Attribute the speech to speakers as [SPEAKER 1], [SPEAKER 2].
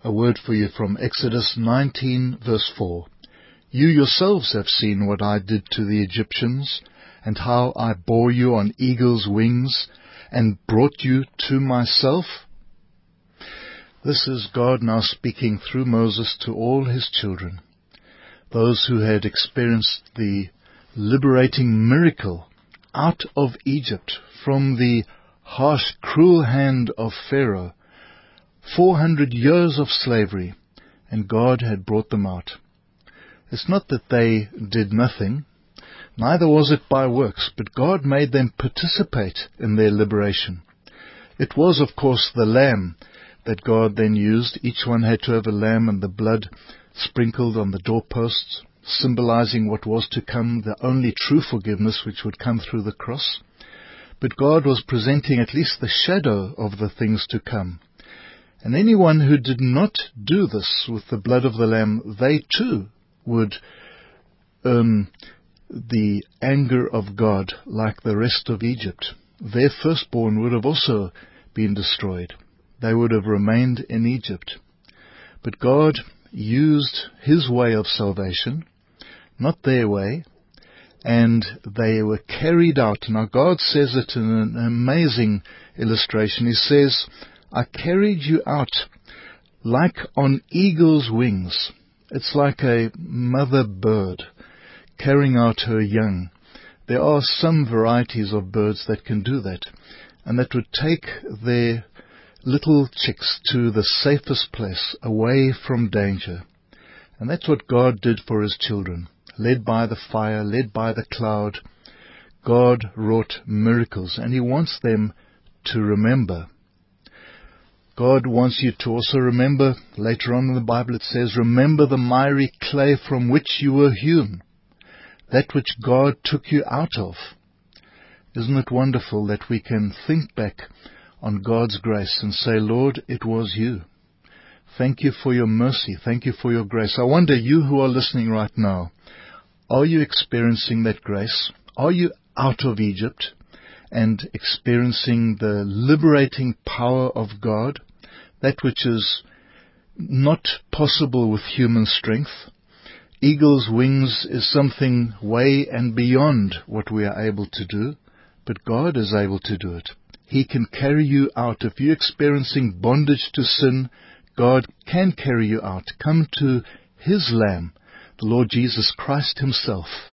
[SPEAKER 1] A word for you from Exodus 19 verse 4. You yourselves have seen what I did to the Egyptians, and how I bore you on eagle's wings, and brought you to myself. This is God now speaking through Moses to all his children, those who had experienced the liberating miracle out of Egypt from the harsh, cruel hand of Pharaoh. 400 years of slavery, and God had brought them out. It's not that they did nothing, neither was it by works, but God made them participate in their liberation. It was, of course, the lamb that God then used. Each one had to have a lamb and the blood sprinkled on the doorposts, symbolizing what was to come, the only true forgiveness which would come through the cross. But God was presenting at least the shadow of the things to come. And anyone who did not do this with the blood of the lamb, they too would earn the anger of God like the rest of Egypt. Their firstborn would have also been destroyed. They would have remained in Egypt. But God used his way of salvation, not their way, and they were carried out. Now God says it in an amazing illustration. He says, I carried you out like on eagle's wings. It's like a mother bird carrying out her young. There are some varieties of birds that can do that, and that would take their little chicks to the safest place, away from danger. And that's what God did for his children. Led by the fire, led by the cloud, God wrought miracles, and he wants them to remember. God wants you to also remember. Later on in the Bible it says, remember the miry clay from which you were hewn, that which God took you out of. Isn't it wonderful that we can think back on God's grace and say, Lord, it was you. Thank you for your mercy. Thank you for your grace. I wonder, you who are listening right now, are you experiencing that grace? Are you out of Egypt and experiencing the liberating power of God, that which is not possible with human strength? Eagle's wings is something way and beyond what we are able to do, but God is able to do it. He can carry you out. If you're experiencing bondage to sin, God can carry you out. Come to his Lamb, the Lord Jesus Christ himself.